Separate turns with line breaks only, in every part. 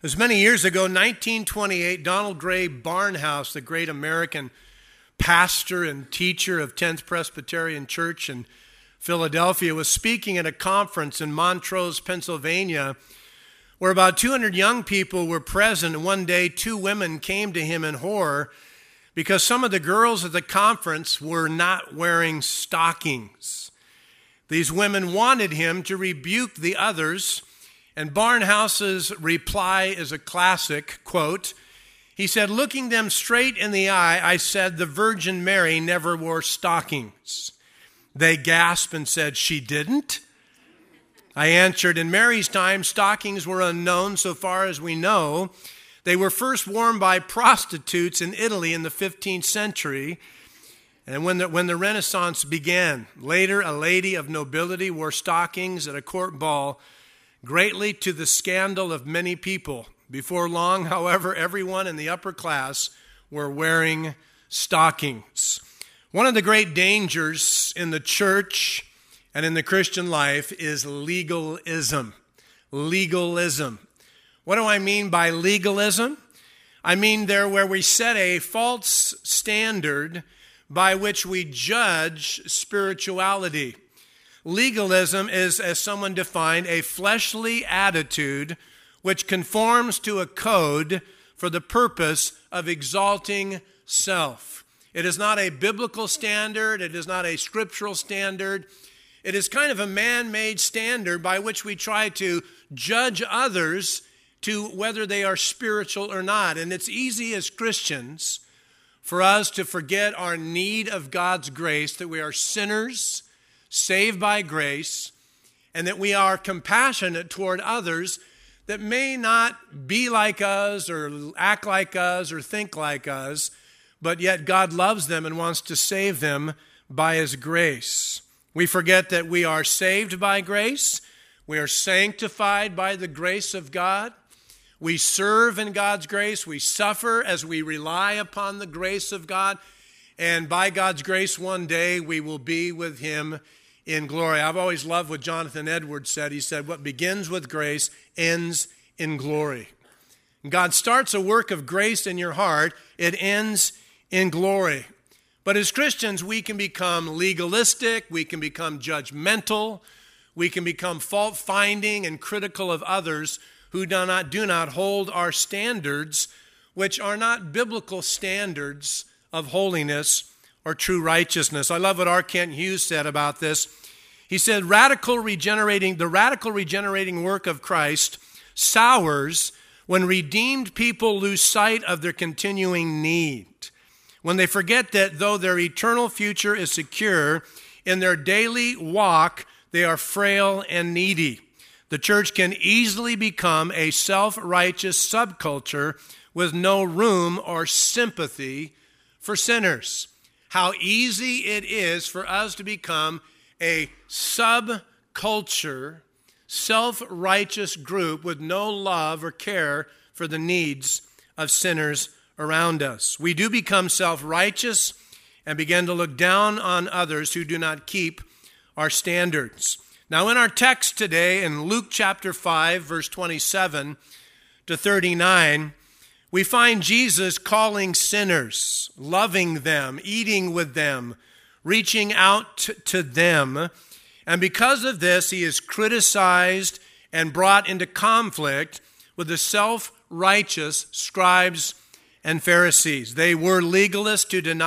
It was many years ago, 1928, Donald Gray Barnhouse, the great American pastor and teacher of 10th Presbyterian Church in Philadelphia, was speaking at a conference in Montrose, Pennsylvania, where about 200 young people were present. And one day, two women came to him in horror because some of the girls at the conference were not wearing stockings. These women wanted him to rebuke the others, and Barnhouse's reply is a classic, quote, he said, "Looking them straight in the eye, I said, the Virgin Mary never wore stockings." They gasped and said, "She didn't?" I answered, "In Mary's time, stockings were unknown so far as we know. They were first worn by prostitutes in Italy in the 15th century, and when the Renaissance began. Later, a lady of nobility wore stockings at a court ball, greatly to the scandal of many people. Before long, however, everyone in the upper class were wearing stockings." One of the great dangers in the church and in the Christian life is legalism. Legalism. What do I mean by legalism? I mean there where we set a false standard by which we judge spirituality. Legalism is, as someone defined, a fleshly attitude which conforms to a code for the purpose of exalting self. It is not a biblical standard. It is not a scriptural standard. It is kind of a man-made standard by which we try to judge others to whether they are spiritual or not. And it's easy as Christians for us to forget our need of God's grace, that we are sinners, saved by grace, and that we are compassionate toward others that may not be like us or act like us or think like us, but yet God loves them and wants to save them by His grace. We forget that we are saved by grace. We are sanctified by the grace of God. We serve in God's grace. We suffer as we rely upon the grace of God. And by God's grace, one day we will be with Him in glory. I've always loved what Jonathan Edwards said. He said, "What begins with grace ends in glory." God starts a work of grace in your heart. It ends in glory. But as Christians, we can become legalistic. We can become judgmental. We can become fault-finding and critical of others who do not hold our standards, which are not biblical standards of holiness or true righteousness. I love what R. Kent Hughes said about this. He said, the radical regenerating work of Christ sours when redeemed people lose sight of their continuing need, when they forget that though their eternal future is secure, in their daily walk they are frail and needy. The church can easily become a self-righteous subculture with no room or sympathy for sinners. How easy it is for us to become a subculture, self-righteous group with no love or care for the needs of sinners around us. We do become self-righteous and begin to look down on others who do not keep our standards. Now, in our text today, in Luke chapter 5, verse 27 to 39, we find Jesus calling sinners, loving them, eating with them, reaching out to them. And because of this, he is criticized and brought into conflict with the self-righteous scribes and Pharisees. They were legalists who did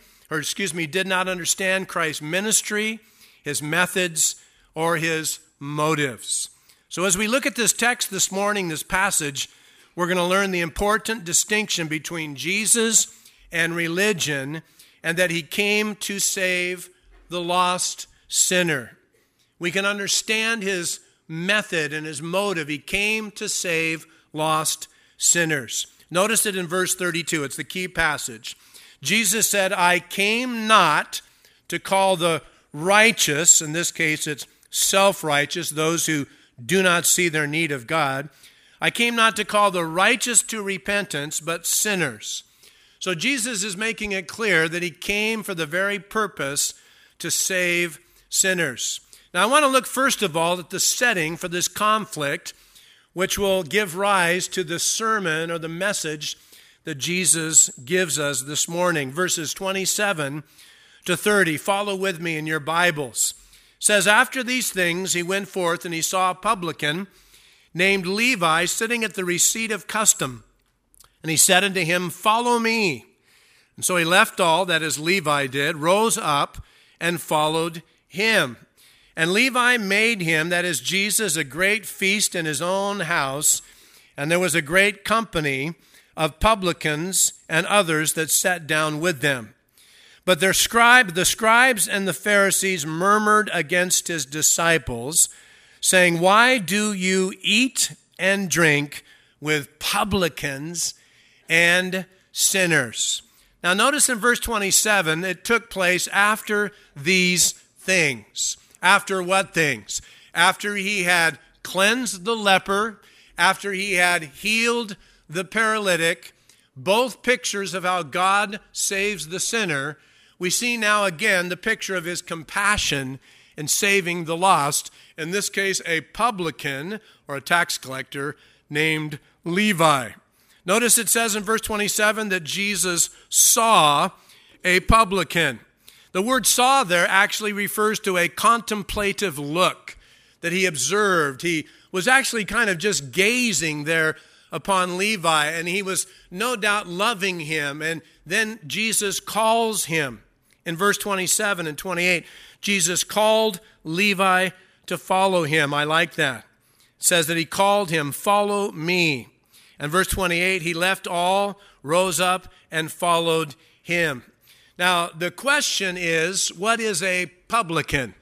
not understand Christ's ministry, His methods, or His motives. So as we look at this text this morning, this passage, we're going to learn the important distinction between Jesus and religion, and that He came to save the lost sinner. We can understand His method and His motive. He came to save lost sinners. Notice it in verse 32. It's the key passage. Jesus said, "I came not to call the righteous," in this case it's self-righteous, those who do not see their need of God. "I came not to call the righteous to repentance, but sinners." So Jesus is making it clear that He came for the very purpose to save sinners. Now I want to look first of all at the setting for this conflict which will give rise to the sermon or the message that Jesus gives us this morning. Verses 27 to 30. Follow with me in your Bibles. It says, "After these things he went forth, and he saw a publican named Levi sitting at the receipt of custom. And he said unto him, Follow me. And so he left all, that is Levi did, rose up, and followed him. And Levi made him, that is Jesus, a great feast in his own house. And there was a great company of publicans and others that sat down with them. But the scribes and the Pharisees murmured against his disciples, saying, Why do you eat and drink with publicans and sinners? Now notice in verse 27, it took place after these things. After what things? After he had cleansed the leper, after he had healed the paralytic, both pictures of how God saves the sinner. We see now again the picture of his compassion in saving the lost, in this case a publican or a tax collector named Levi. Notice it says in verse 27 that Jesus saw a publican. The word saw there actually refers to a contemplative look that he observed. He was actually kind of just gazing there upon Levi, and he was no doubt loving him. And then Jesus calls him. In verse 27 and 28, Jesus called Levi to follow him. I like that. It says that he called him, Follow me. And verse 28, he left all, rose up, and followed him. Now, the question is, what is a publican?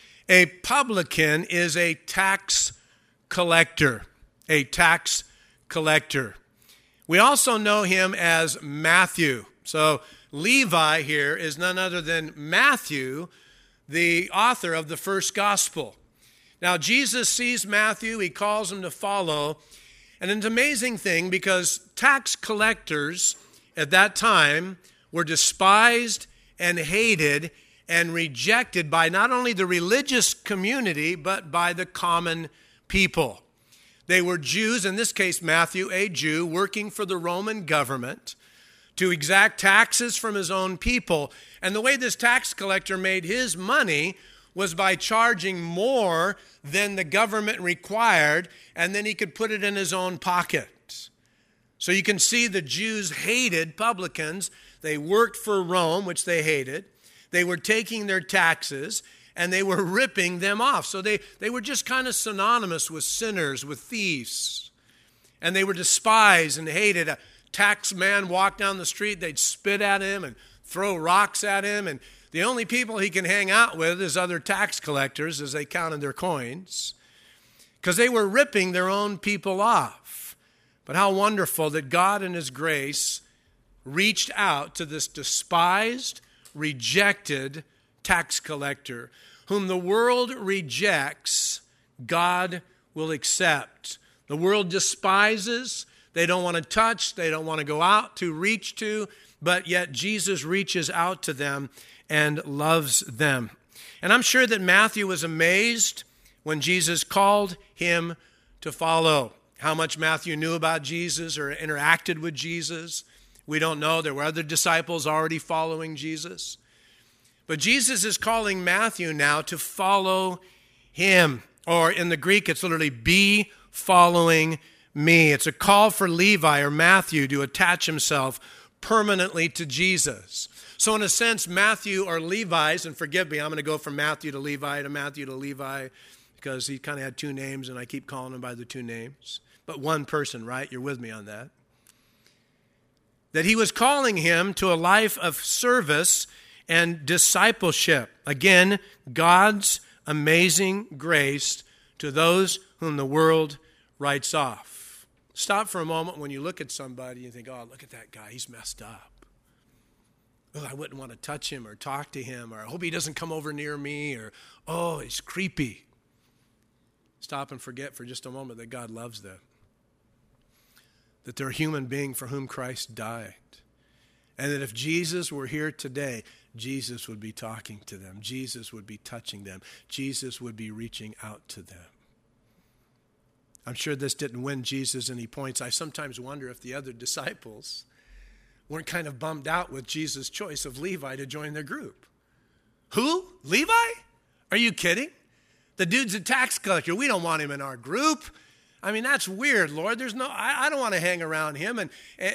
A publican is a tax collector. A tax collector. We also know him as Matthew. So Levi here is none other than Matthew, the author of the first gospel. Now, Jesus sees Matthew. He calls him to follow. And it's an amazing thing because tax collectors at that time were despised and hated and rejected by not only the religious community, but by the common people. They were Jews, in this case Matthew, a Jew, working for the Roman government to exact taxes from his own people. And the way this tax collector made his money was by charging more than the government required, and then he could put it in his own pocket. So you can see the Jews hated publicans. They worked for Rome, which they hated. They were taking their taxes, and they were ripping them off. So they were just kind of synonymous with sinners, with thieves. And they were despised and hated. A tax man walked down the street, they'd spit at him and throw rocks at him. And the only people he can hang out with is other tax collectors as they counted their coins, because they were ripping their own people off. But how wonderful that God in his grace reached out to this despised, rejected tax collector, whom the world rejects, God will accept. The world despises, they don't want to touch, they don't want to go out to reach to, but yet Jesus reaches out to them and loves them. And I'm sure that Matthew was amazed when Jesus called him to follow. How much Matthew knew about Jesus or interacted with Jesus, we don't know. There were other disciples already following Jesus. But Jesus is calling Matthew now to follow him. Or in the Greek, it's literally be following me. It's a call for Levi or Matthew to attach himself permanently to Jesus. So in a sense, Matthew or Levi's, and forgive me, I'm going to go from Matthew to Levi, because he kind of had two names, and I keep calling him by the two names. But one person, right? You're with me on that. That he was calling him to a life of service and discipleship. Again, God's amazing grace to those whom the world writes off. Stop for a moment when you look at somebody and you think, oh, look at that guy, he's messed up. Oh, I wouldn't want to touch him or talk to him, or I hope he doesn't come over near me, or, oh, he's creepy. Stop and forget for just a moment that God loves them. That they're a human being for whom Christ died. And that if Jesus were here today, Jesus would be talking to them. Jesus would be touching them. Jesus would be reaching out to them. I'm sure this didn't win Jesus any points. I sometimes wonder if the other disciples weren't kind of bummed out with Jesus' choice of Levi to join their group. Who? Levi? Are you kidding? The dude's a tax collector. We don't want him in our group. I mean, that's weird, Lord. I don't want to hang around him. And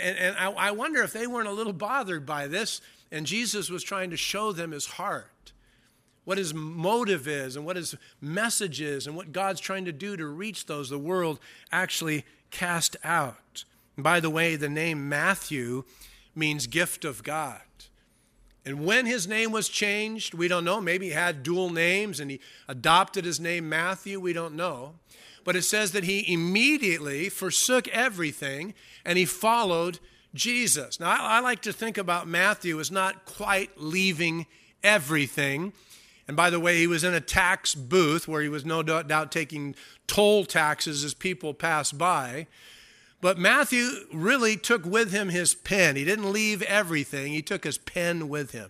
I wonder if they weren't a little bothered by this, and Jesus was trying to show them his heart, what his motive is and what his message is and what God's trying to do to reach those the world actually cast out. And by the way, the name Matthew means gift of God. And when his name was changed, we don't know. Maybe he had dual names and he adopted his name Matthew. We don't know. But it says that he immediately forsook everything and he followed Jesus. Now, I like to think about Matthew as not quite leaving everything. And by the way, he was in a tax booth where he was no doubt taking toll taxes as people passed by. But Matthew really took with him his pen. He didn't leave everything. He took his pen with him.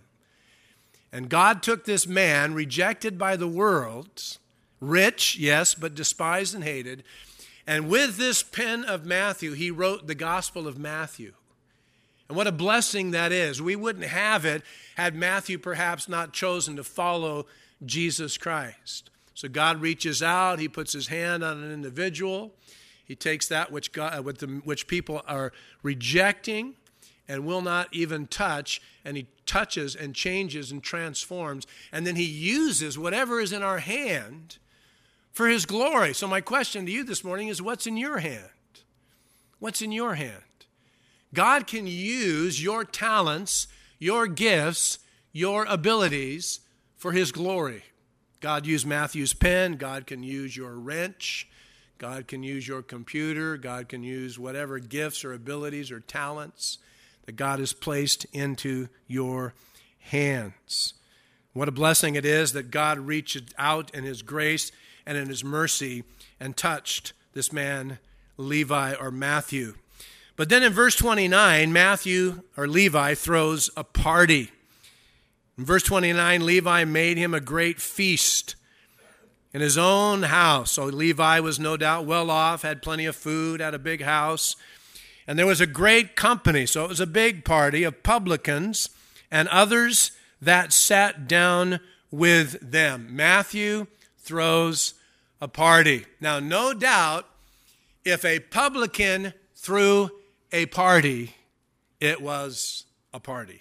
And God took this man, rejected by the world, rich, yes, but despised and hated. And with this pen of Matthew, he wrote the Gospel of Matthew. And what a blessing that is. We wouldn't have it had Matthew perhaps not chosen to follow Jesus Christ. So God reaches out. He puts his hand on an individual. He takes that which people are rejecting and will not even touch, and he touches and changes and transforms. And then he uses whatever is in our hand for his glory. So my question to you this morning is, what's in your hand? What's in your hand? God can use your talents, your gifts, your abilities for his glory. God used Matthew's pen. God can use your wrench. God can use your computer. God can use whatever gifts or abilities or talents that God has placed into your hands. What a blessing it is that God reached out in his grace and in his mercy and touched this man, Levi or Matthew. But then in verse 29, Matthew or Levi throws a party. In verse 29, Levi made him a great feast in his own house. So Levi was no doubt well off, had plenty of food, had a big house. And there was a great company. So it was a big party of publicans and others that sat down with them. Matthew throws a party. Now, no doubt, if a publican threw a party, it was a party.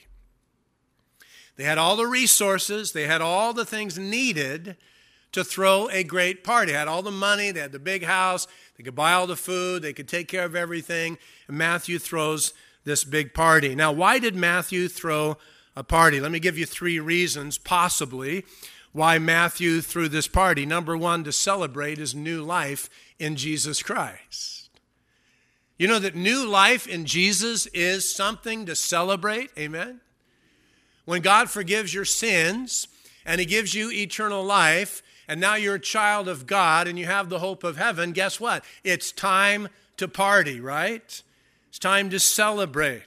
They had all the resources, they had all the things needed to throw a great party. They had all the money, they had the big house, they could buy all the food, they could take care of everything, and Matthew throws this big party. Now, why did Matthew throw a party? Let me give you 3 reasons, possibly, why Matthew threw this party. Number 1, to celebrate his new life in Jesus Christ. You know that new life in Jesus is something to celebrate, amen? When God forgives your sins and he gives you eternal life, and now you're a child of God and you have the hope of heaven, guess what? It's time to party, right? It's time to celebrate.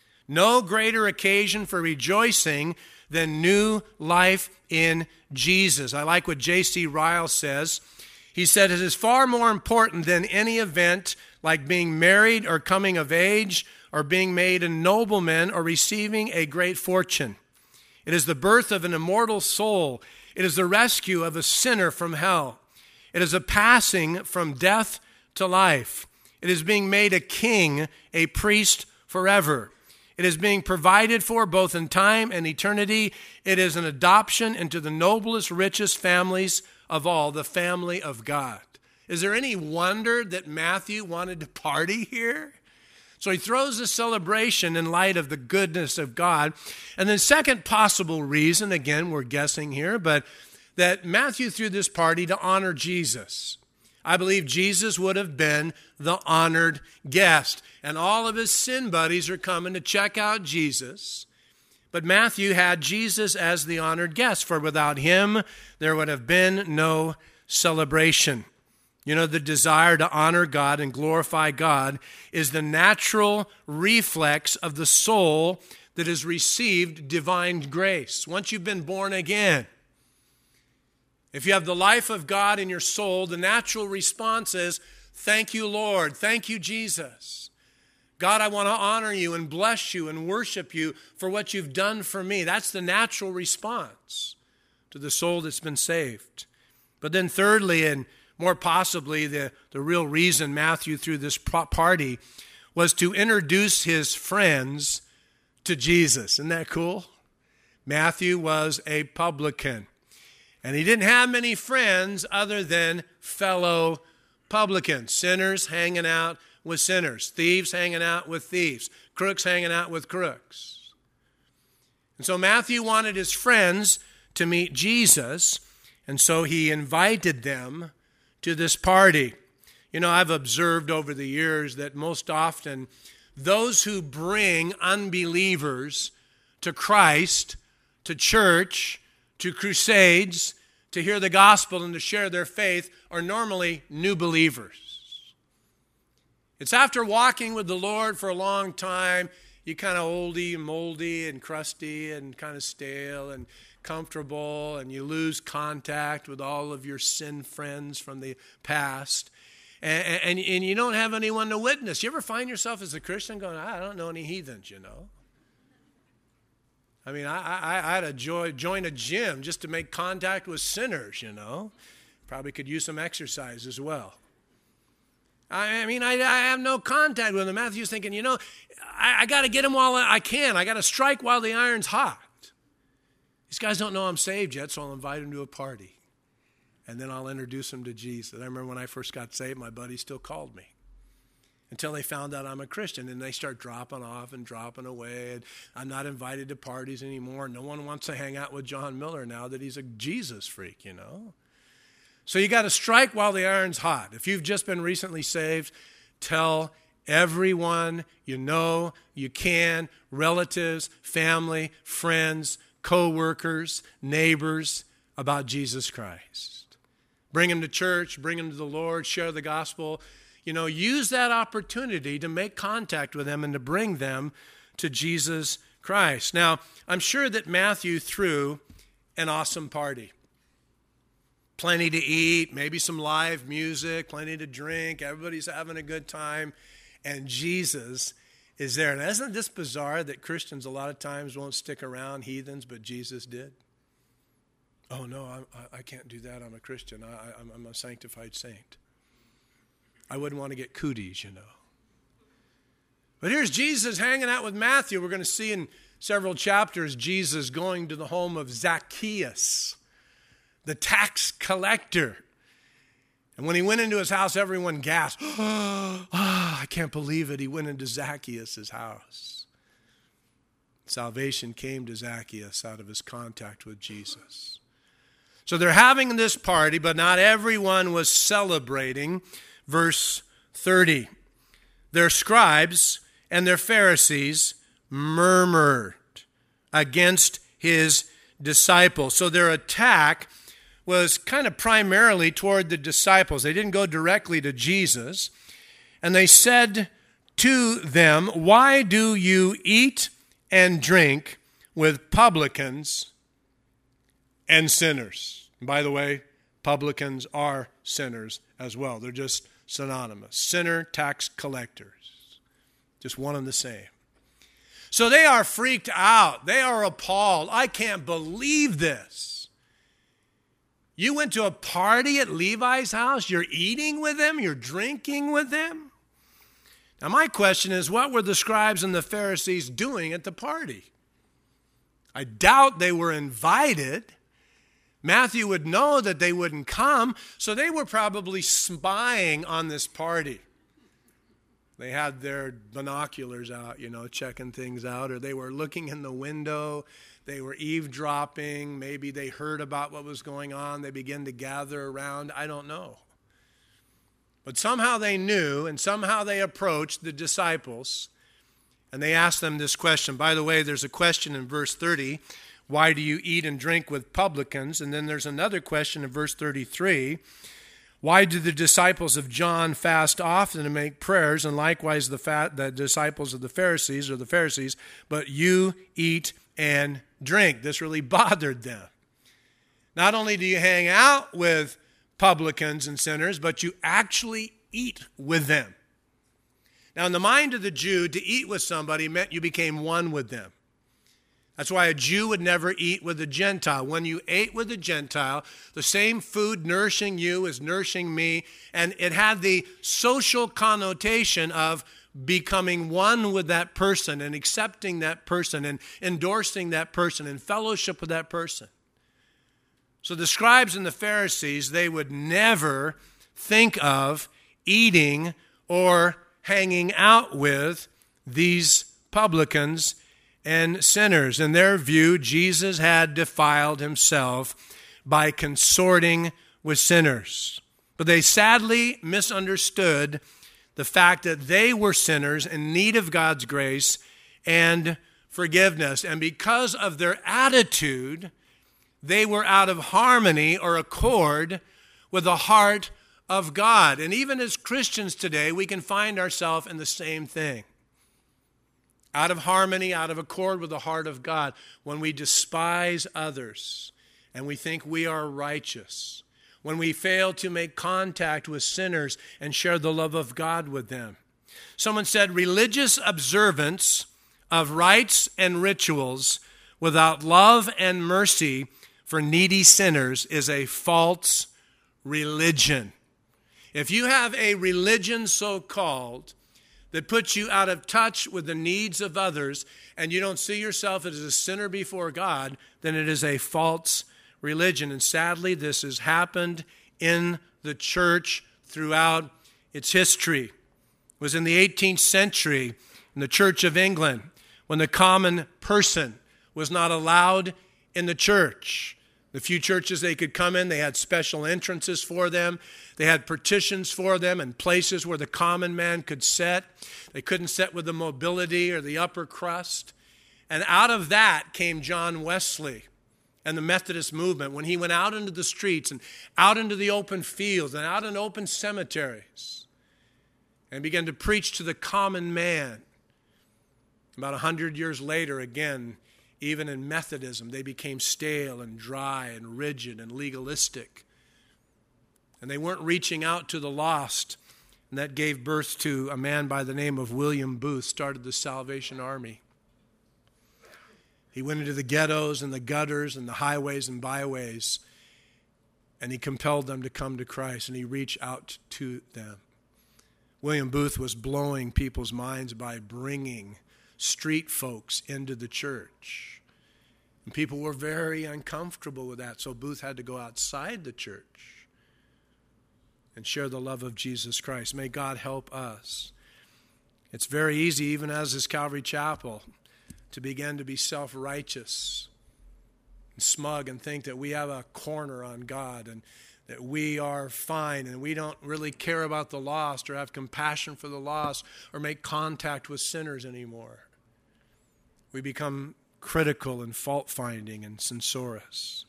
No greater occasion for rejoicing than new life in Jesus. I like what J.C. Ryle says. He said, it is far more important than any event like being married or coming of age or being made a nobleman or receiving a great fortune. It is the birth of an immortal soul. It is the rescue of a sinner from hell. It is a passing from death to life. It is being made a king, a priest forever. It is being provided for both in time and eternity. It is an adoption into the noblest, richest families of all, the family of God. Is there any wonder that Matthew wanted to party here? So he throws a celebration in light of the goodness of God. And then second possible reason, again, we're guessing here, but that Matthew threw this party to honor Jesus. I believe Jesus would have been the honored guest. And all of his sin buddies are coming to check out Jesus. But Matthew had Jesus as the honored guest, for without him, there would have been no celebration. You know, the desire to honor God and glorify God is the natural reflex of the soul that has received divine grace. Once you've been born again, if you have the life of God in your soul, the natural response is, Thank you, Lord. Thank you, Jesus. God, I want to honor you and bless you and worship you for what you've done for me. That's the natural response to the soul that's been saved. But then thirdly, and more possibly the real reason Matthew threw this party was to introduce his friends to Jesus. Isn't that cool? Matthew was a publican, and he didn't have many friends other than fellow publicans, sinners hanging out with sinners, thieves hanging out with thieves, crooks hanging out with crooks. And so Matthew wanted his friends to meet Jesus, and so he invited them to this party. You know, I've observed over the years that most often those who bring unbelievers to Christ, to church, to crusades, to hear the gospel and to share their faith are normally new believers. It's after walking with the Lord for a long time, you kind of oldie and moldy and crusty and kind of stale and comfortable, and you lose contact with all of your sin friends from the past, and you don't have anyone to witness. You ever find yourself as a Christian going, I don't know any heathens, you know? I mean, I had to join a gym just to make contact with sinners, you know? Probably could use some exercise as well. I mean, I have no contact with them. Matthew's thinking, you know, I got to get them while I can. I got to strike while the iron's hot. These guys don't know I'm saved yet, so I'll invite them to a party. And then I'll introduce them to Jesus. I remember when I first got saved, my buddies still called me until they found out I'm a Christian. And they start dropping off and dropping away. And I'm not invited to parties anymore. No one wants to hang out with John Miller now that he's a Jesus freak, you know. So you got to strike while the iron's hot. If you've just been recently saved, tell everyone you know, you can, relatives, family, friends, co-workers, neighbors, about Jesus Christ. Bring them to church, bring them to the Lord, share the gospel. You know, use that opportunity to make contact with them and to bring them to Jesus Christ. Now, I'm sure that Matthew threw an awesome party. Plenty to eat, maybe some live music, plenty to drink, everybody's having a good time, and Jesus is there. Now, isn't this bizarre that Christians a lot of times won't stick around heathens, but Jesus did? Oh, no, I can't do that. I'm a Christian. I'm a sanctified saint. I wouldn't want to get cooties, you know. But here's Jesus hanging out with Matthew. We're going to see in several chapters Jesus going to the home of Zacchaeus, the tax collector. And when he went into his house, everyone gasped. I can't believe it. He went into Zacchaeus' house. Salvation came to Zacchaeus out of his contact with Jesus. So they're having this party, but not everyone was celebrating. Verse 30. Their scribes and their Pharisees murmured against his disciples. So their attack was kind of primarily toward the disciples. They didn't go directly to Jesus. And they said to them, "Why do you eat and drink with publicans and sinners?" And by the way, publicans are sinners as well. They're just synonymous. Sinner, tax collectors. Just one and the same. So they are freaked out. They are appalled. I can't believe this. You went to a party at Levi's house. You're eating with him. You're drinking with him. Now my question is, what were the scribes and the Pharisees doing at the party? I doubt they were invited. Matthew would know that they wouldn't come, so they were probably spying on this party. They had their binoculars out, you know, checking things out, or they were looking in the window. They were eavesdropping. Maybe they heard about what was going on. They began to gather around. I don't know. But somehow they knew, and somehow they approached the disciples, and they asked them this question. By the way, there's a question in verse 30. Why do you eat and drink with publicans? And then there's another question in verse 33. Why do the disciples of John fast often and make prayers, and likewise the disciples of the Pharisees, but you eat and drink? This really bothered them. Not only do you hang out with publicans and sinners, but you actually eat with them. Now, in the mind of the Jew, to eat with somebody meant you became one with them. That's why a Jew would never eat with a Gentile. When you ate with a Gentile, the same food nourishing you is nourishing me, and it had the social connotation of becoming one with that person and accepting that person and endorsing that person and fellowship with that person. So the scribes and the Pharisees, they would never think of eating or hanging out with these publicans and sinners. In their view, Jesus had defiled himself by consorting with sinners. But they sadly misunderstood the fact that they were sinners in need of God's grace and forgiveness. And because of their attitude, they were out of harmony or accord with the heart of God. And even as Christians today, we can find ourselves in the same thing. Out of harmony, out of accord with the heart of God, when we despise others and we think we are righteous, when we fail to make contact with sinners and share the love of God with them. Someone said, religious observance of rites and rituals without love and mercy for needy sinners is a false religion. If you have a religion so-called that puts you out of touch with the needs of others and you don't see yourself as a sinner before God, then it is a false religion. And sadly, this has happened in the church throughout its history. It was in the 18th century in the Church of England when the common person was not allowed in the church. The few churches they could come in, they had special entrances for them. They had partitions for them and places where the common man could sit. They couldn't sit with the mobility or the upper crust. And out of that came John Wesley and the Methodist movement when he went out into the streets and out into the open fields and out in open cemeteries and began to preach to the common man. About 100 years later, again, even in Methodism, they became stale and dry and rigid and legalistic. And they weren't reaching out to the lost. And that gave birth to a man by the name of William Booth, started the Salvation Army. He went into the ghettos and the gutters and the highways and byways, and he compelled them to come to Christ, and he reached out to them. William Booth was blowing people's minds by bringing street folks into the church. And people were very uncomfortable with that, so Booth had to go outside the church and share the love of Jesus Christ. May God help us. It's very easy, even as is Calvary Chapel, to begin to be self-righteous and smug and think that we have a corner on God and that we are fine and we don't really care about the lost or have compassion for the lost or make contact with sinners anymore. We become critical and fault-finding and censorious.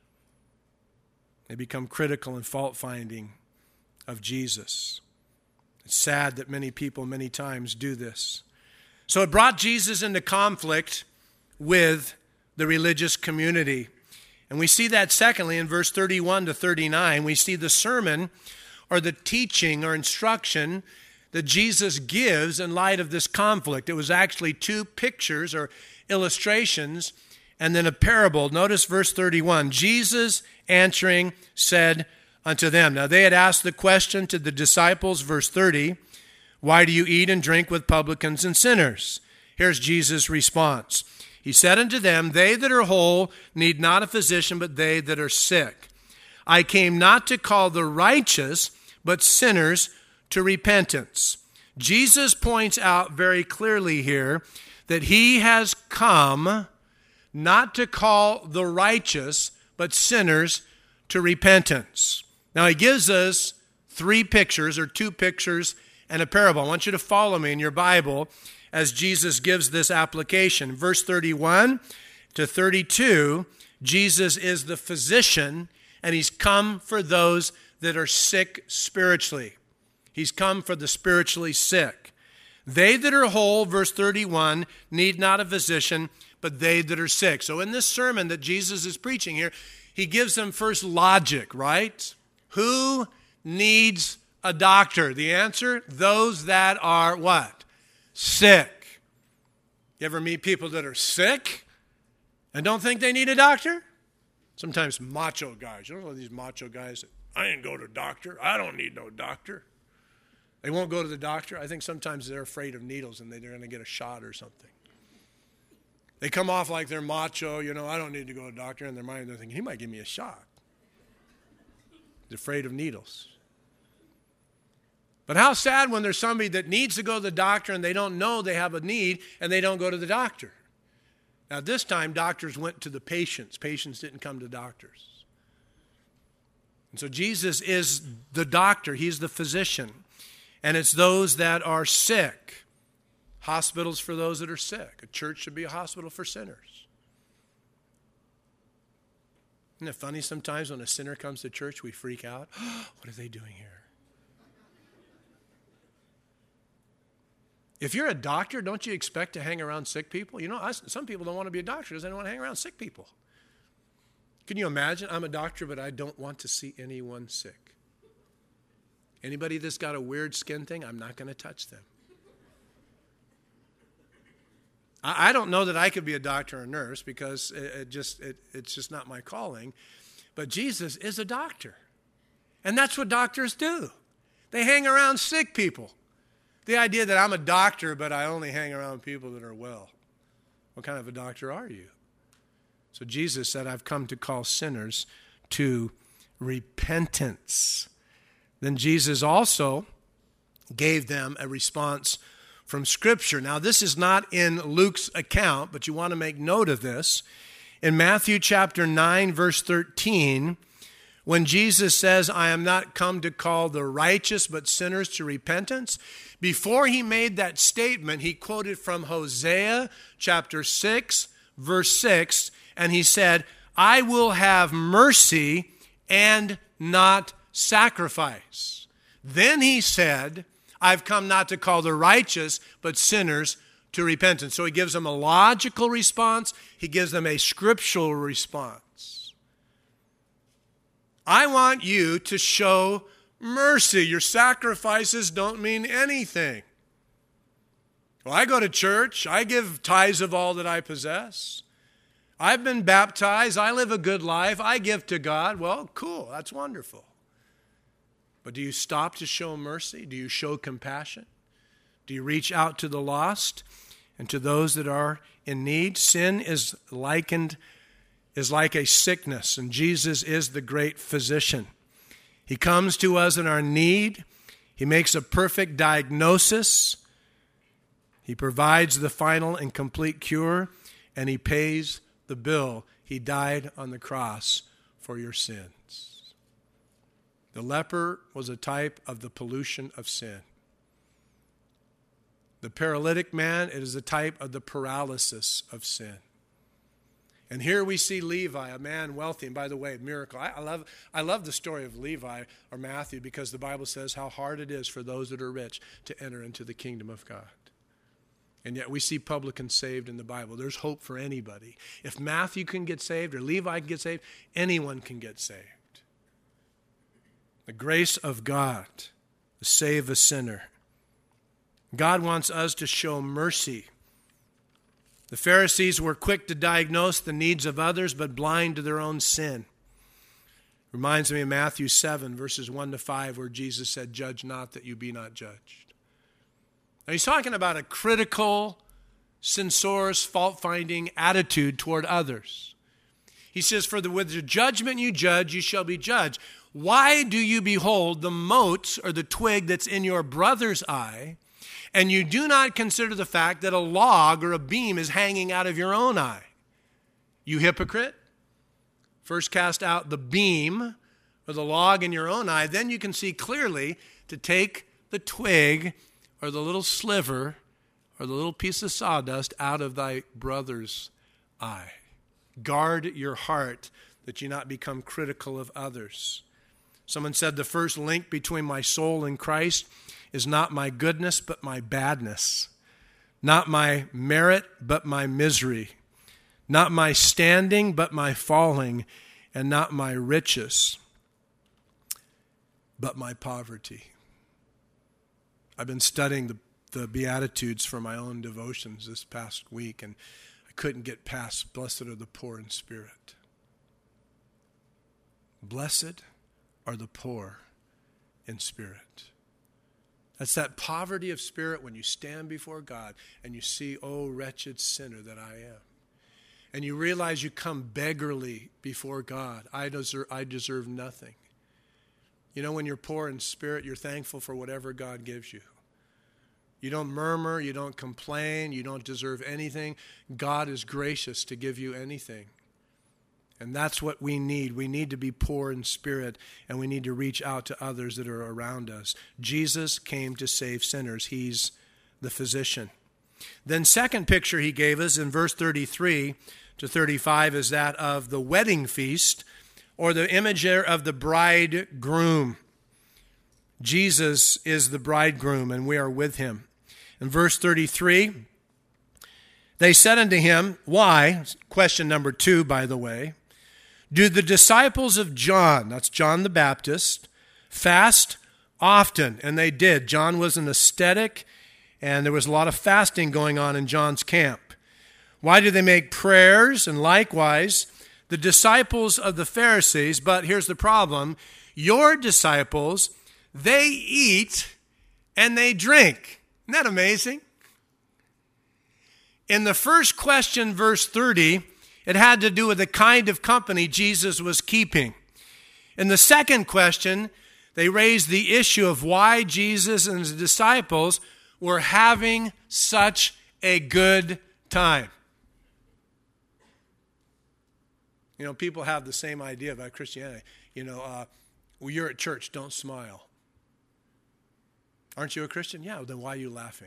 They become critical and fault-finding of Jesus. It's sad that many people many times do this. So it brought Jesus into conflict with the religious community. And we see that secondly in verse 31 to 39. We see the sermon or the teaching or instruction that Jesus gives in light of this conflict. It was actually two pictures or illustrations and then a parable. Notice verse 31. Jesus answering said unto them. Now they had asked the question to the disciples, verse 30, why do you eat and drink with publicans and sinners? Here's Jesus' response. He said unto them, they that are whole need not a physician, but they that are sick. I came not to call the righteous, but sinners to repentance. Jesus points out very clearly here that he has come not to call the righteous, but sinners to repentance. Now he gives us three pictures or two pictures and a parable. I want you to follow me in your Bible as Jesus gives this application. Verse 31 to 32, Jesus is the physician, and he's come for those that are sick spiritually. He's come for the spiritually sick. They that are whole, verse 31, need not a physician, but they that are sick. So in this sermon that Jesus is preaching here, he gives them first logic, right? Who needs a doctor? The answer, those that are what? Sick. You ever meet people that are sick and don't think they need a doctor? Sometimes macho guys. You know these macho guys that, I ain't go to a doctor. I don't need no doctor. They won't go to the doctor. I think sometimes they're afraid of needles and they're going to get a shot or something. They come off like they're macho, I don't need to go to a doctor. In their mind, they're thinking, he might give me a shot. They're afraid of needles. But how sad when there's somebody that needs to go to the doctor and they don't know they have a need and they don't go to the doctor. Now, this time, doctors went to the patients. Patients didn't come to doctors. And so Jesus is the doctor. He's the physician. And it's those that are sick. Hospitals for those that are sick. A church should be a hospital for sinners. Isn't it funny sometimes when a sinner comes to church, we freak out? What are they doing here? If you're a doctor, don't you expect to hang around sick people? Some people don't want to be a doctor because they don't want to hang around sick people. Can you imagine? I'm a doctor, but I don't want to see anyone sick. Anybody that's got a weird skin thing, I'm not going to touch them. I don't know that I could be a doctor or a nurse because it's just not my calling. But Jesus is a doctor. And that's what doctors do. They hang around sick people. The idea that I'm a doctor, but I only hang around people that are well. What kind of a doctor are you? So Jesus said, I've come to call sinners to repentance. Then Jesus also gave them a response from Scripture. Now, this is not in Luke's account, but you want to make note of this. In Matthew chapter 9, verse 13, when Jesus says, I am not come to call the righteous, but sinners to repentance, before he made that statement, he quoted from Hosea chapter 6, verse 6, and he said, I will have mercy and not sacrifice. Then he said, I've come not to call the righteous, but sinners to repentance. So he gives them a logical response. He gives them a scriptural response. I want you to show mercy. Your sacrifices don't mean anything. Well, I go to church. I give tithes of all that I possess. I've been baptized. I live a good life. I give to God. Well, cool. That's wonderful. But do you stop to show mercy? Do you show compassion? Do you reach out to the lost and to those that are in need? Sin is like a sickness, and Jesus is the great physician. He comes to us in our need. He makes a perfect diagnosis. He provides the final and complete cure, and he pays the bill. He died on the cross for your sins. The leper was a type of the pollution of sin. The paralytic man, it is a type of the paralysis of sin. And here we see Levi, a man wealthy, and by the way, miracle. I love the story of Levi or Matthew because the Bible says how hard it is for those that are rich to enter into the kingdom of God. And yet we see publicans saved in the Bible. There's hope for anybody. If Matthew can get saved or Levi can get saved, anyone can get saved. The grace of God to save a sinner. God wants us to show mercy. The Pharisees were quick to diagnose the needs of others, but blind to their own sin. Reminds me of Matthew 7, verses 1 to 5, where Jesus said, judge not that you be not judged. Now he's talking about a critical, censorious, fault-finding attitude toward others. He says, with the judgment you judge, you shall be judged. Why do you behold the mote or the twig that's in your brother's eye, and you do not consider the fact that a log or a beam is hanging out of your own eye? You hypocrite. First cast out the beam or the log in your own eye, then you can see clearly to take the twig or the little sliver or the little piece of sawdust out of thy brother's eye. Guard your heart that you not become critical of others. Someone said the first link between my soul and Christ is not my goodness, but my badness. Not my merit, but my misery. Not my standing, but my falling. And not my riches, but my poverty. I've been studying the Beatitudes for my own devotions this past week, and I couldn't get past, blessed are the poor in spirit. Blessed are the poor in spirit. That's that poverty of spirit when you stand before God and you see, oh, wretched sinner that I am. And you realize you come beggarly before God. I deserve nothing. You know, when you're poor in spirit, you're thankful for whatever God gives you. You don't murmur, you don't complain, you don't deserve anything. God is gracious to give you anything. And that's what we need. We need to be poor in spirit, and we need to reach out to others that are around us. Jesus came to save sinners. He's the physician. Then second picture he gave us in verse 33 to 35 is that of the wedding feast, or the image of the bridegroom. Jesus is the bridegroom, and we are with him. In verse 33, they said unto him, why, question number 2, by the way, do the disciples of John, that's John the Baptist, fast often? And they did. John was an ascetic, and there was a lot of fasting going on in John's camp. Why do they make prayers? And likewise, the disciples of the Pharisees, but here's the problem, your disciples, they eat and they drink. Isn't that amazing? In the first question, verse 30, it had to do with the kind of company Jesus was keeping. In the second question, they raised the issue of why Jesus and his disciples were having such a good time. You know, people have the same idea about Christianity. You know, well, you're at church, don't smile. Aren't you a Christian? Yeah, then why are you laughing?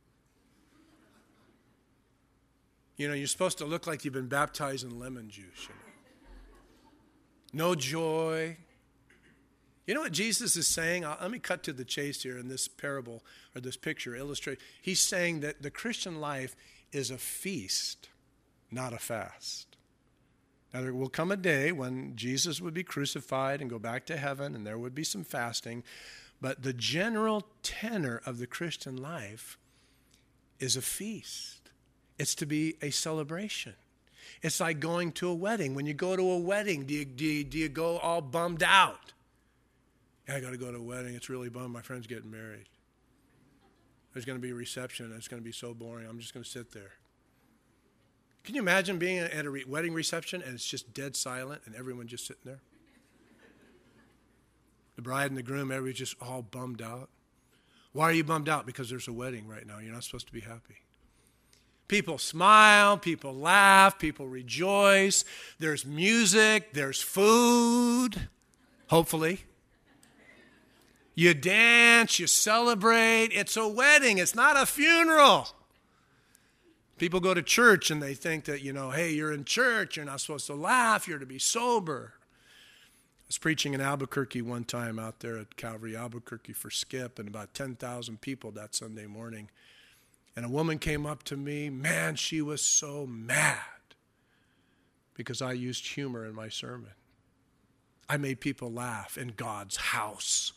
You know, you're supposed to look like you've been baptized in lemon juice. You know? No joy. You know what Jesus is saying? Let me cut to the chase here in this parable, or this picture illustrate. He's saying that the Christian life is a feast, not a fast. Now, there will come a day when Jesus would be crucified and go back to heaven, and there would be some fasting. But the general tenor of the Christian life is a feast. It's to be a celebration. It's like going to a wedding. When you go to a wedding, do you go all bummed out? Yeah, I got to go to a wedding. It's really bummed. My friend's getting married. There's going to be a reception, and it's going to be so boring. I'm just going to sit there. Can you imagine being at a wedding reception, and it's just dead silent, and everyone just sitting there? The bride and the groom, everybody's just all bummed out. Why are you bummed out? Because there's a wedding right now. You're not supposed to be happy. People smile, people laugh, people rejoice. There's music, there's food, hopefully. You dance, you celebrate. It's a wedding, it's not a funeral. People go to church and they think that, you know, hey, you're in church, you're not supposed to laugh, you're to be sober. I was preaching in Albuquerque one time out there at Calvary Albuquerque for Skip, and about 10,000 people that Sunday morning. And a woman came up to me. Man, she was so mad because I used humor in my sermon. I made people laugh in God's house.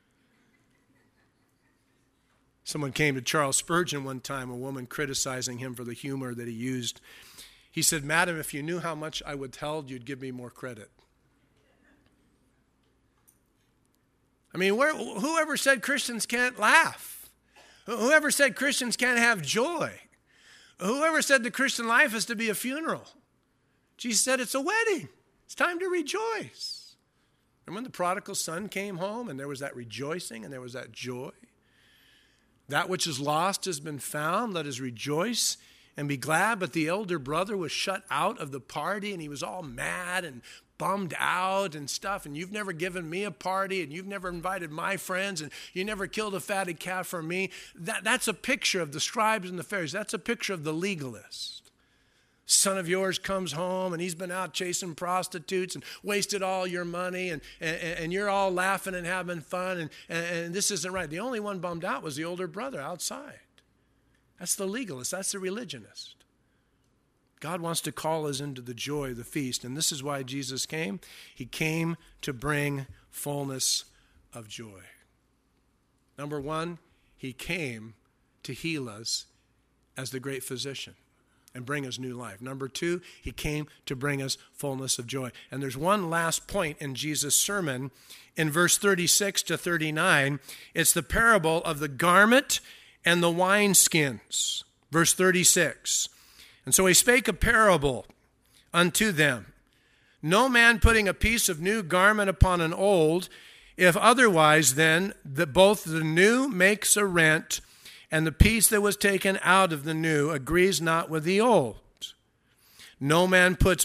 Someone came to Charles Spurgeon one time, a woman criticizing him for the humor that he used. He said, "Madam, if you knew how much I withheld, you'd give me more credit." I mean, whoever said Christians can't laugh? Whoever said Christians can't have joy? Whoever said the Christian life is to be a funeral? Jesus said it's a wedding. It's time to rejoice. And when the prodigal son came home and there was that rejoicing and there was that joy, that which is lost has been found. Let us rejoice and be glad. But the elder brother was shut out of the party, and he was all mad and bummed out and stuff, and you've never given me a party, and you've never invited my friends, and you never killed a fatted calf for me. That's a picture of the scribes and the Pharisees. That's a picture of the legalist. Son of yours comes home, and he's been out chasing prostitutes and wasted all your money, and you're all laughing and having fun, and this isn't right. The only one bummed out was the older brother outside. That's the legalist. That's the religionist. God wants to call us into the joy of the feast, and this is why Jesus came. He came to bring fullness of joy. Number one, he came to heal us as the great physician and bring us new life. Number two, he came to bring us fullness of joy. And there's one last point in Jesus' sermon in verse 36 to 39. It's the parable of the garment and the wineskins. Verse 36. And so he spake a parable unto them. No man putting a piece of new garment upon an old, if otherwise then both the new makes a rent, and the piece that was taken out of the new agrees not with the old. No man puts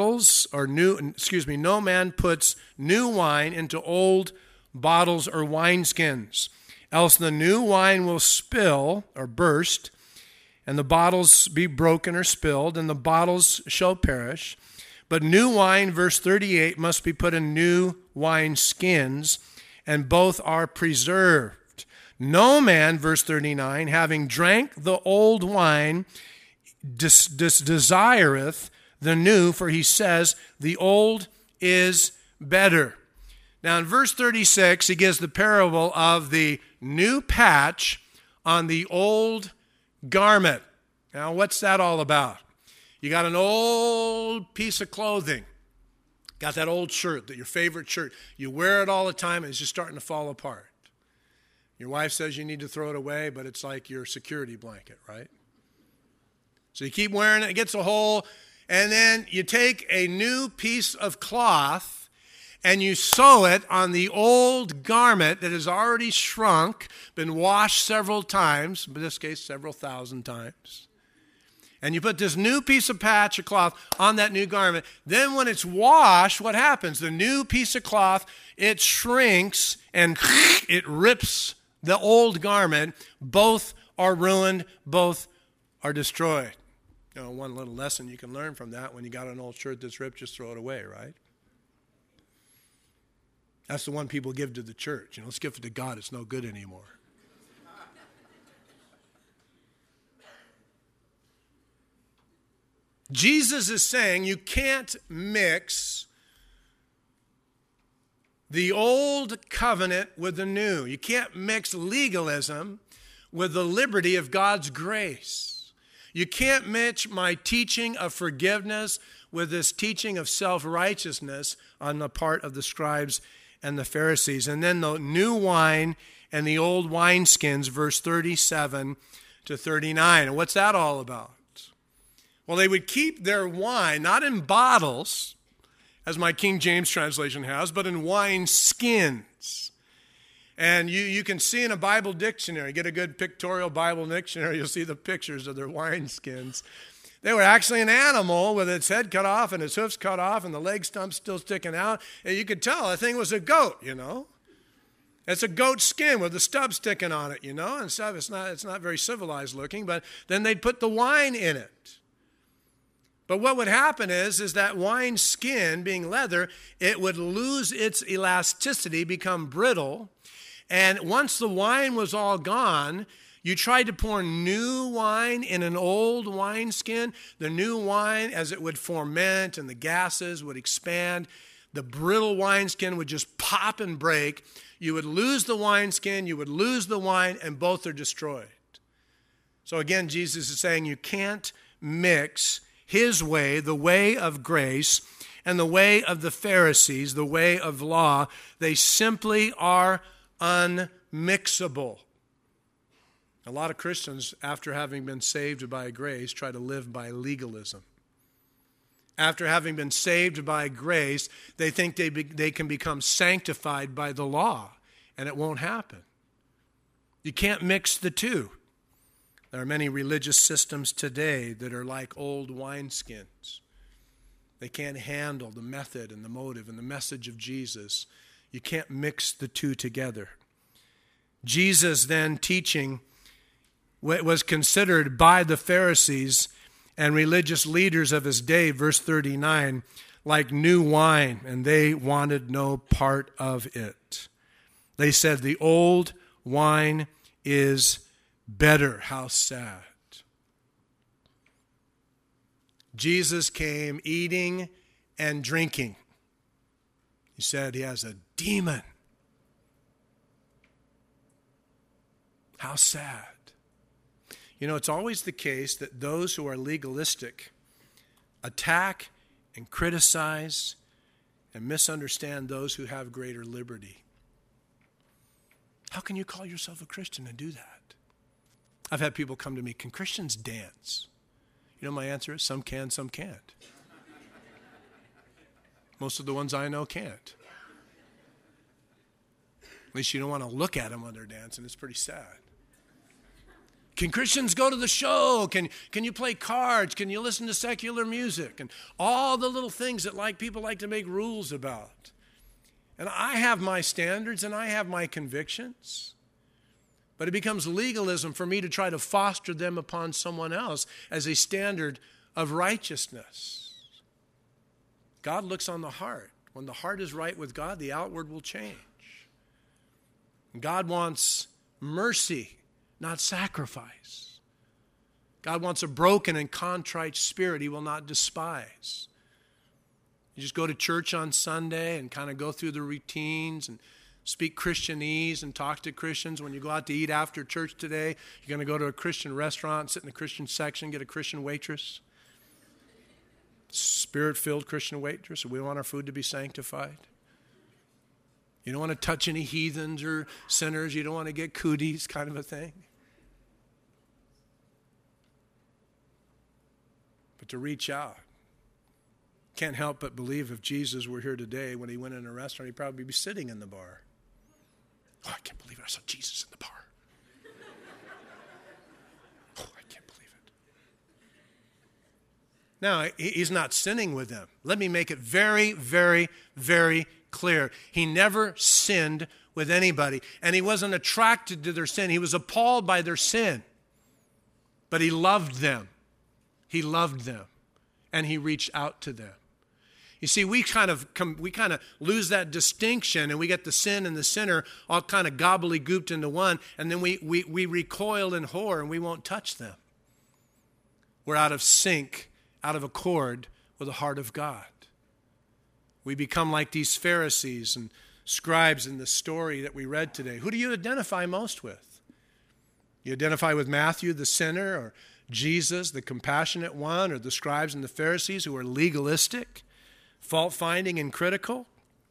no man puts new wine into old bottles or wineskins, else the new wine will spill or burst, and the bottles be broken or spilled, and the bottles shall perish. But new wine, verse 38, must be put in new wineskins, and both are preserved. No man, verse 39, having drank the old wine, desireth the new, for he says, the old is better. Now in verse 36, he gives the parable of the new patch on the old garment. Now what's that all about? You got an old piece of clothing. Got that old shirt, your favorite shirt. You wear it all the time and it's just starting to fall apart. Your wife says you need to throw it away, but it's like your security blanket, right? So you keep wearing it, it gets a hole, and then you take a new piece of cloth and you sew it on the old garment that has already shrunk, been washed several times, in this case several thousand times. And you put this new piece of patch of cloth on that new garment. Then when it's washed, what happens? The new piece of cloth, it shrinks and it rips the old garment. Both are ruined. Both are destroyed. You know, one little lesson you can learn from that: when you got an old shirt that's ripped, just throw it away, right? That's the one people give to the church. You know, let's give it to God. It's no good anymore. Jesus is saying you can't mix the old covenant with the new. You can't mix legalism with the liberty of God's grace. You can't mix my teaching of forgiveness with this teaching of self-righteousness on the part of the scribes and the Pharisees. And then the new wine and the old wineskins, verse 37 to 39. And what's that all about? Well, they would keep their wine not in bottles, as my King James translation has, but in wine skins. And you can see in a Bible dictionary, get a good pictorial Bible dictionary, you'll see the pictures of their wine skins. They were actually an animal with its head cut off and its hoofs cut off and the leg stumps still sticking out. And you could tell the thing was a goat, you know. It's a goat skin with the stub sticking on it, you know, and stuff. It's not very civilized looking, but then they'd put the wine in it. But what would happen is that wine skin, being leather, it would lose its elasticity, become brittle. And once the wine was all gone, you tried to pour new wine in an old wineskin. The new wine, as it would ferment and the gases would expand, the brittle wineskin would just pop and break. You would lose the wineskin, you would lose the wine, and both are destroyed. So again, Jesus is saying you can't mix his way, the way of grace, and the way of the Pharisees, the way of law. They simply are unmixable. A lot of Christians, after having been saved by grace, try to live by legalism. After having been saved by grace, they think they can become sanctified by the law, and it won't happen. You can't mix the two. There are many religious systems today that are like old wineskins. They can't handle the method and the motive and the message of Jesus. You can't mix the two together. Jesus then teaching what was considered by the Pharisees and religious leaders of his day, verse 39, like new wine, and they wanted no part of it. They said, the old wine is better. How sad. Jesus came eating and drinking. He said he has a demon. How sad. You know, it's always the case that those who are legalistic attack and criticize and misunderstand those who have greater liberty. How can you call yourself a Christian and do that? I've had people come to me, can Christians dance? You know my answer is some can, some can't. Most of the ones I know can't. At least you don't want to look at them when they're dancing. It's pretty sad. Can Christians go to the show? Can you play cards? Can you listen to secular music? And all the little things that people like to make rules about. And I have my standards and I have my convictions. But it becomes legalism for me to try to foster them upon someone else as a standard of righteousness. God looks on the heart. When the heart is right with God, the outward will change. God wants mercy, not sacrifice. God wants a broken and contrite spirit He will not despise. You just go to church on Sunday and kind of go through the routines and speak Christianese and talk to Christians. When you go out to eat after church today, you're going to go to a Christian restaurant, sit in the Christian section, get a Christian waitress. Spirit-filled Christian waitress. We want our food to be sanctified. You don't want to touch any heathens or sinners. You don't want to get cooties, kind of a thing. But to reach out. Can't help but believe if Jesus were here today, when He went in a restaurant, He'd probably be sitting in the bar. Oh, I can't believe it. I saw Jesus in the bar. Oh, I can't believe it. Now, He's not sinning with them. Let me make it very, very, very clear. He never sinned with anybody, and He wasn't attracted to their sin. He was appalled by their sin, but He loved them. He loved them, and He reached out to them. You see, we kind of lose that distinction, and we get the sin and the sinner all kind of gobbledygooked into one, and then we recoil in horror, and we won't touch them. We're out of sync, out of accord with the heart of God. We become like these Pharisees and scribes in the story that we read today. Who do you identify most with? You identify with Matthew, the sinner, or Jesus, the compassionate one, or the scribes and the Pharisees who are legalistic, fault-finding, and critical?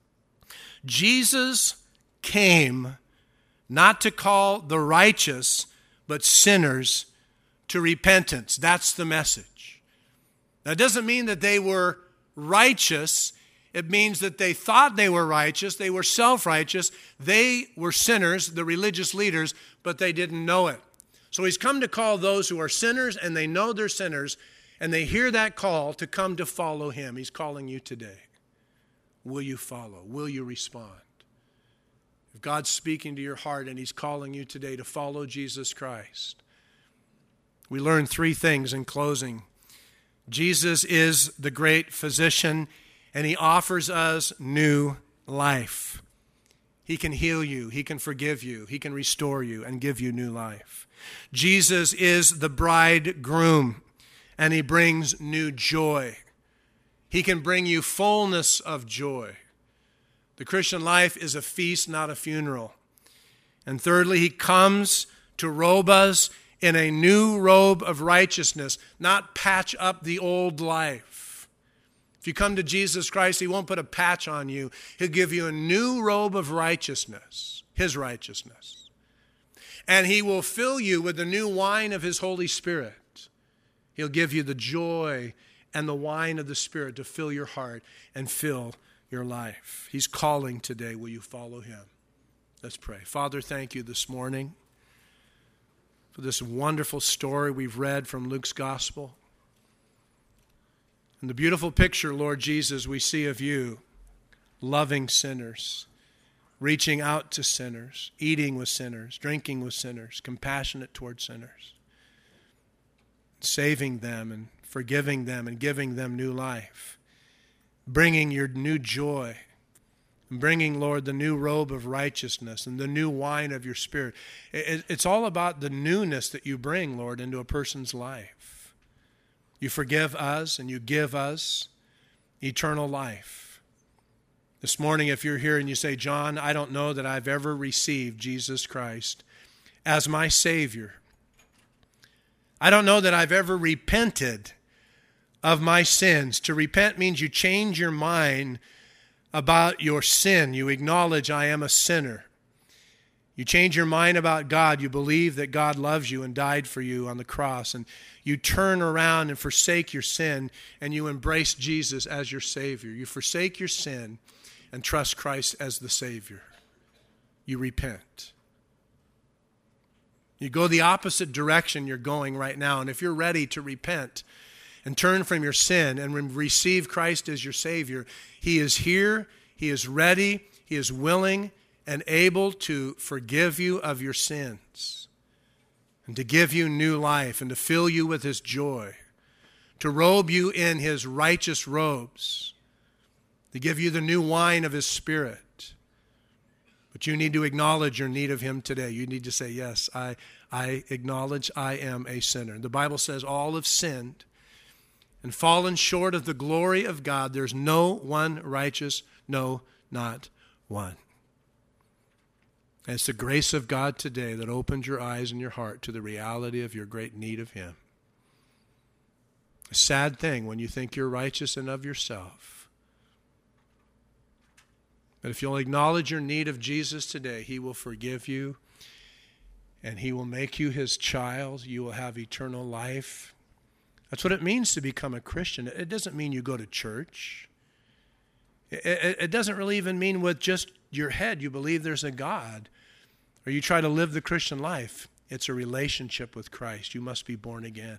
Jesus came not to call the righteous, but sinners to repentance. That's the message. That doesn't mean that they were righteous. It means that they thought they were righteous. They were self-righteous. They were sinners, the religious leaders, but they didn't know it. So He's come to call those who are sinners, and they know they're sinners, and they hear that call to come to follow Him. He's calling you today. Will you follow? Will you respond? If God's speaking to your heart and He's calling you today to follow Jesus Christ, we learn three things in closing. Jesus is the great physician, and He offers us new life. He can heal you. He can forgive you. He can restore you and give you new life. Jesus is the bridegroom, and He brings new joy. He can bring you fullness of joy. The Christian life is a feast, not a funeral. And thirdly, He comes to robe us in a new robe of righteousness, not patch up the old life. If you come to Jesus Christ, He won't put a patch on you. He'll give you a new robe of righteousness, His righteousness. And He will fill you with the new wine of His Holy Spirit. He'll give you the joy and the wine of the Spirit to fill your heart and fill your life. He's calling today. Will you follow Him? Let's pray. Father, thank You this morning for this wonderful story we've read from Luke's gospel. And the beautiful picture, Lord Jesus, we see of You loving sinners, reaching out to sinners, eating with sinners, drinking with sinners, compassionate toward sinners, saving them and forgiving them and giving them new life, bringing Your new joy, and bringing, Lord, the new robe of righteousness and the new wine of Your Spirit. It's all about the newness that You bring, Lord, into a person's life. You forgive us and You give us eternal life. This morning, if you're here and you say, John, I don't know that I've ever received Jesus Christ as my Savior. I don't know that I've ever repented of my sins. To repent means you change your mind about your sin. You acknowledge, I am a sinner. You change your mind about God. You believe that God loves you and died for you on the cross. And you turn around and forsake your sin, and you embrace Jesus as your Savior. You forsake your sin and trust Christ as the Savior. You repent. You go the opposite direction you're going right now. And if you're ready to repent and turn from your sin and receive Christ as your Savior, He is here, He is ready, He is willing and able to forgive you of your sins and to give you new life and to fill you with His joy, to robe you in His righteous robes, to give you the new wine of His Spirit. But you need to acknowledge your need of Him today. You need to say, yes, I acknowledge I am a sinner. The Bible says all have sinned and fallen short of the glory of God. There's no one righteous, no, not one. And it's the grace of God today that opens your eyes and your heart to the reality of your great need of Him. A sad thing when you think you're righteous and of yourself. But if you'll acknowledge your need of Jesus today, He will forgive you and He will make you His child. You will have eternal life. That's what it means to become a Christian. It doesn't mean you go to church. It doesn't really even mean with just your head you believe there's a God or you try to live the Christian life. It's a relationship with Christ. You must be born again.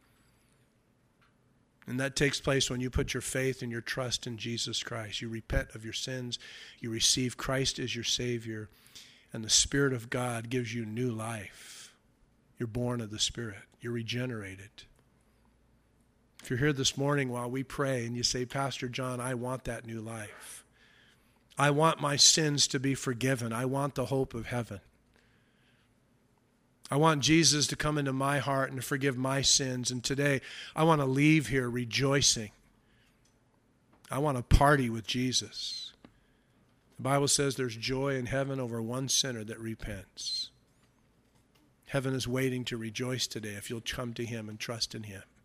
And that takes place when you put your faith and your trust in Jesus Christ. You repent of your sins. You receive Christ as your Savior. And the Spirit of God gives you new life. You're born of the Spirit. You're regenerated. If you're here this morning while we pray and you say, Pastor John, I want that new life. I want my sins to be forgiven. I want the hope of heaven. I want Jesus to come into my heart and to forgive my sins. And today, I want to leave here rejoicing. I want to party with Jesus. The Bible says there's joy in heaven over one sinner that repents. Heaven is waiting to rejoice today if you'll come to Him and trust in Him.